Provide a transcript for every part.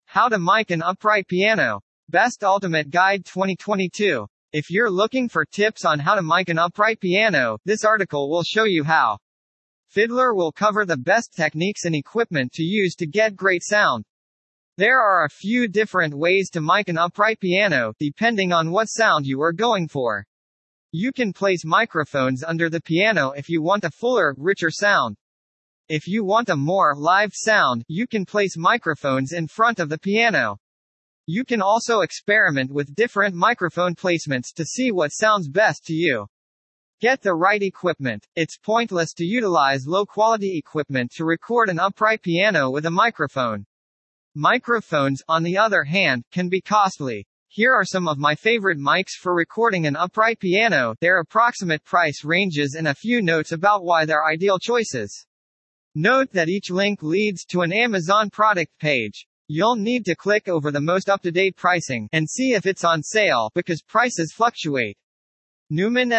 How to mic an upright piano. Best Ultimate Guide 2022. If you're looking for tips on how to mic an upright piano, this article will show you how. Fiddler will cover the best techniques and equipment to use to get great sound. There are a few different ways to mic an upright piano, depending on what sound you are going for. You can place microphones under the piano if you want a fuller, richer sound. If you want a more live sound, you can place microphones in front of the piano. You can also experiment with different microphone placements to see what sounds best to you. Get the right equipment. It's pointless to utilize low-quality equipment to record an upright piano with a microphone. Microphones, on the other hand, can be costly. Here are some of my favorite mics for recording an upright piano. Their approximate price ranges and a few notes about why they're ideal choices. Note that each link leads to an Amazon product page. You'll need to click over the most up-to-date pricing and see if it's on sale, because prices fluctuate. Neumann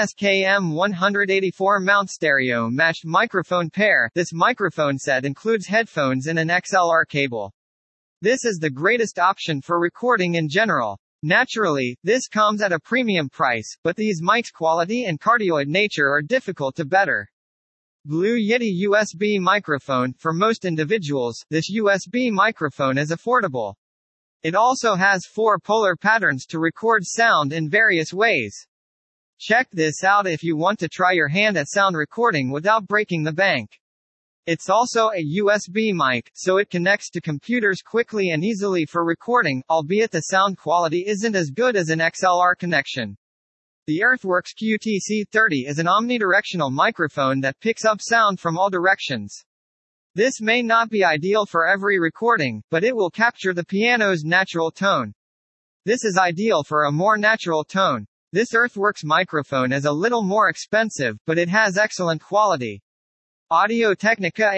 SKM184 mount stereo matched microphone pair. This microphone set includes headphones and an XLR cable. This is the greatest option for recording in general. Naturally, this comes at a premium price, but these mics' quality and cardioid nature are difficult to better. Blue Yeti USB microphone. For most individuals, this USB microphone is affordable. It also has 4 polar patterns to record sound in various ways. Check this out if you want to try your hand at sound recording without breaking the bank. It's also a USB mic, so it connects to computers quickly and easily for recording, albeit the sound quality isn't as good as an XLR connection. The Earthworks QTC30 is an omnidirectional microphone that picks up sound from all directions. This may not be ideal for every recording, but it will capture the piano's natural tone. This is ideal for a more natural tone. This Earthworks microphone is a little more expensive, but it has excellent quality. Audio-Technica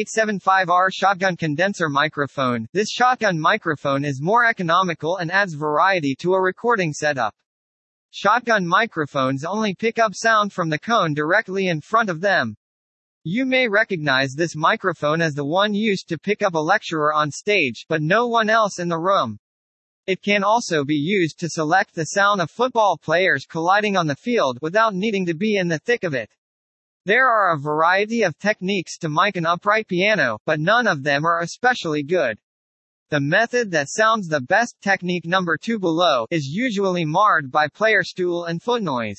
8875R Shotgun Condenser Microphone. This shotgun microphone is more economical and adds variety to a recording setup. Shotgun microphones only pick up sound from the cone directly in front of them. You may recognize this microphone as the one used to pick up a lecturer on stage, but no one else in the room. It can also be used to select the sound of football players colliding on the field without needing to be in the thick of it. There are a variety of techniques to mic an upright piano, but none of them are especially good. The method that sounds the best, technique number 2 below, is usually marred by player stool and foot noise.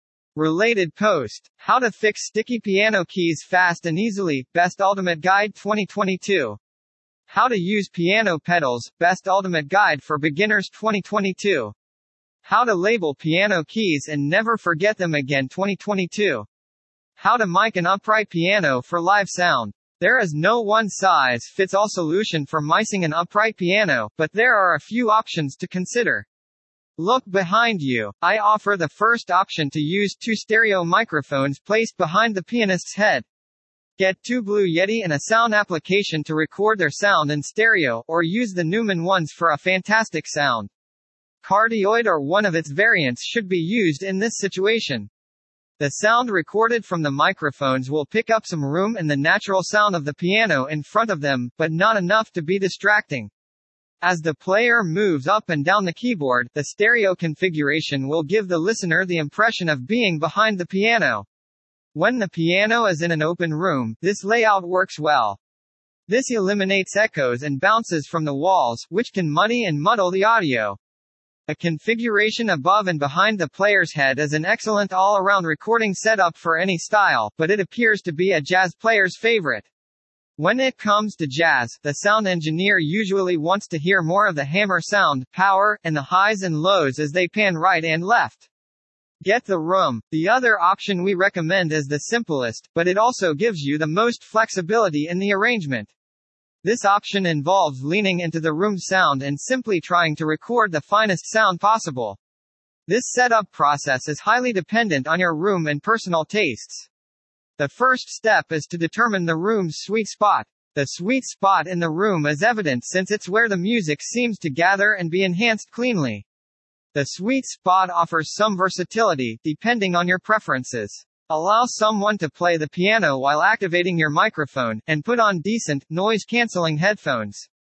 Related post. How to fix sticky piano keys fast and easily. Best Ultimate Guide 2022. How to use piano pedals. Best Ultimate Guide for Beginners 2022. How to label piano keys and never forget them again 2022. How to mic an upright piano for live sound. There is no one-size-fits-all solution for micing an upright piano, but there are a few options to consider. Look behind you. I offer the first option to use 2 stereo microphones placed behind the pianist's head. Get 2 Blue Yeti and a sound application to record their sound in stereo, or use the Neumann ones for a fantastic sound. Cardioid or one of its variants should be used in this situation. The sound recorded from the microphones will pick up some room and the natural sound of the piano in front of them, but not enough to be distracting. As the player moves up and down the keyboard, the stereo configuration will give the listener the impression of being behind the piano. When the piano is in an open room, this layout works well. This eliminates echoes and bounces from the walls, which can muddy and muddle the audio. A configuration above and behind the player's head is an excellent all-around recording setup for any style, but it appears to be a jazz player's favorite. When it comes to jazz, the sound engineer usually wants to hear more of the hammer sound, power, and the highs and lows as they pan right and left. Get the room. The other option we recommend is the simplest, but it also gives you the most flexibility in the arrangement. This option involves leaning into the room's sound and simply trying to record the finest sound possible. This setup process is highly dependent on your room and personal tastes. The first step is to determine the room's sweet spot. The sweet spot in the room is evident since it's where the music seems to gather and be enhanced cleanly. The sweet spot offers some versatility, depending on your preferences. Allow someone to play the piano while activating your microphone, and put on decent, noise-canceling headphones.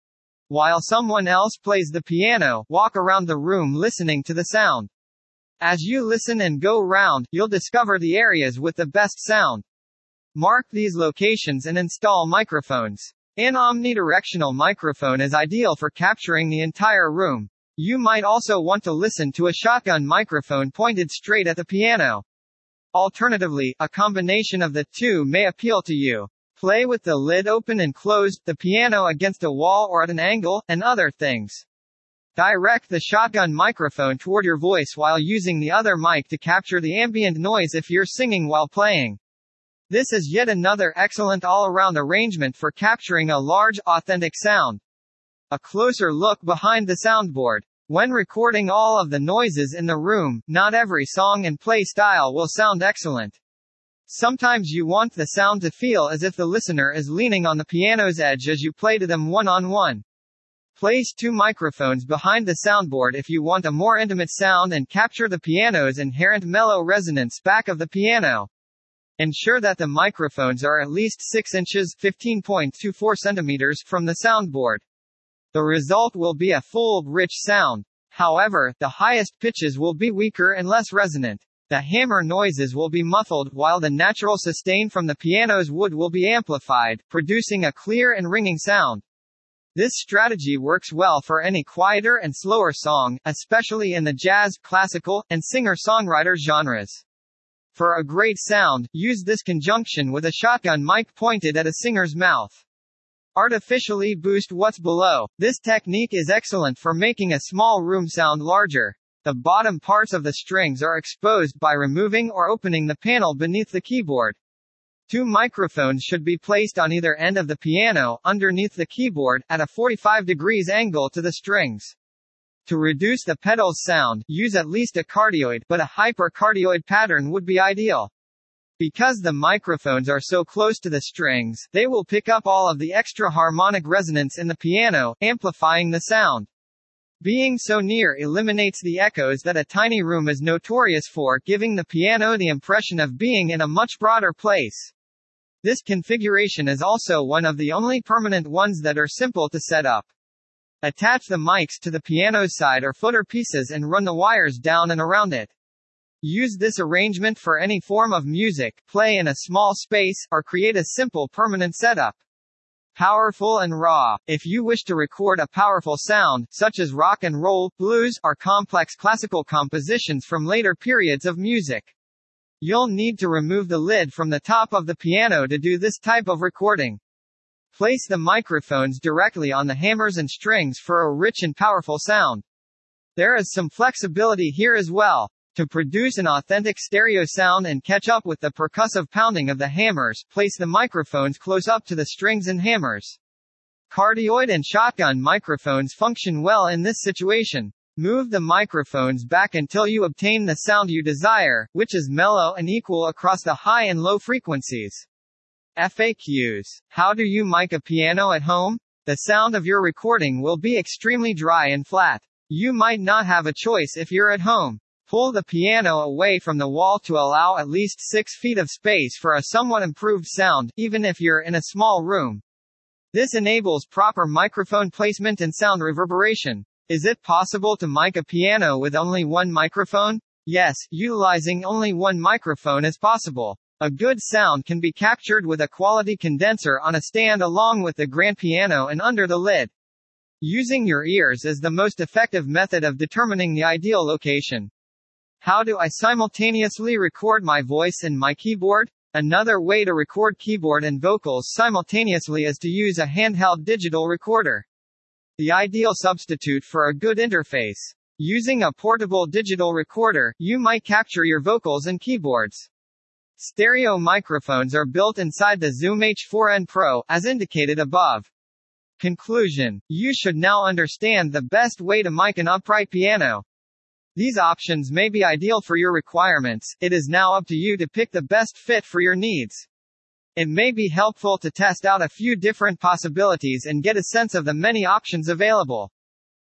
While someone else plays the piano, walk around the room listening to the sound. As you listen and go round, you'll discover the areas with the best sound. Mark these locations and install microphones. An omnidirectional microphone is ideal for capturing the entire room. You might also want to listen to a shotgun microphone pointed straight at the piano. Alternatively, a combination of the two may appeal to you. Play with the lid open and closed, the piano against a wall or at an angle, and other things. Direct the shotgun microphone toward your voice while using the other mic to capture the ambient noise if you're singing while playing. This is yet another excellent all-around arrangement for capturing a large, authentic sound. A closer look behind the soundboard. When recording all of the noises in the room, not every song and play style will sound excellent. Sometimes you want the sound to feel as if the listener is leaning on the piano's edge as you play to them one-on-one. Place 2 microphones behind the soundboard if you want a more intimate sound and capture the piano's inherent mellow resonance back of the piano. Ensure that the microphones are at least 6 inches (15.24 centimeters) from the soundboard. The result will be a full, rich sound. However, the highest pitches will be weaker and less resonant. The hammer noises will be muffled, while the natural sustain from the piano's wood will be amplified, producing a clear and ringing sound. This strategy works well for any quieter and slower song, especially in the jazz, classical, and singer-songwriter genres. For a great sound, use this conjunction with a shotgun mic pointed at a singer's mouth. Artificially boost what's below. This technique is excellent for making a small room sound larger. The bottom parts of the strings are exposed by removing or opening the panel beneath the keyboard. 2 microphones should be placed on either end of the piano, underneath the keyboard, at a 45 degrees angle to the strings. To reduce the pedal's sound, use at least a cardioid, but a hypercardioid pattern would be ideal. Because the microphones are so close to the strings, they will pick up all of the extra harmonic resonance in the piano, amplifying the sound. Being so near eliminates the echoes that a tiny room is notorious for, giving the piano the impression of being in a much broader place. This configuration is also one of the only permanent ones that are simple to set up. Attach the mics to the piano's side or footer pieces and run the wires down and around it. Use this arrangement for any form of music, play in a small space, or create a simple permanent setup. Powerful and raw. If you wish to record a powerful sound, such as rock and roll, blues, or complex classical compositions from later periods of music, you'll need to remove the lid from the top of the piano to do this type of recording. Place the microphones directly on the hammers and strings for a rich and powerful sound. There is some flexibility here as well. To produce an authentic stereo sound and catch up with the percussive pounding of the hammers, place the microphones close up to the strings and hammers. Cardioid and shotgun microphones function well in this situation. Move the microphones back until you obtain the sound you desire, which is mellow and equal across the high and low frequencies. FAQs. How do you mic a piano at home? The sound of your recording will be extremely dry and flat. You might not have a choice if you're at home. Pull the piano away from the wall to allow at least 6 feet of space for a somewhat improved sound, even if you're in a small room. This enables proper microphone placement and sound reverberation. Is it possible to mic a piano with only one microphone? Yes, utilizing only one microphone is possible. A good sound can be captured with a quality condenser on a stand along with the grand piano and under the lid. Using your ears is the most effective method of determining the ideal location. How do I simultaneously record my voice and my keyboard? Another way to record keyboard and vocals simultaneously is to use a handheld digital recorder. The ideal substitute for a good interface. Using a portable digital recorder, you might capture your vocals and keyboards. Stereo microphones are built inside the Zoom H4n Pro, as indicated above. Conclusion. You should now understand the best way to mic an upright piano. These options may be ideal for your requirements. It is now up to you to pick the best fit for your needs. It may be helpful to test out a few different possibilities and get a sense of the many options available.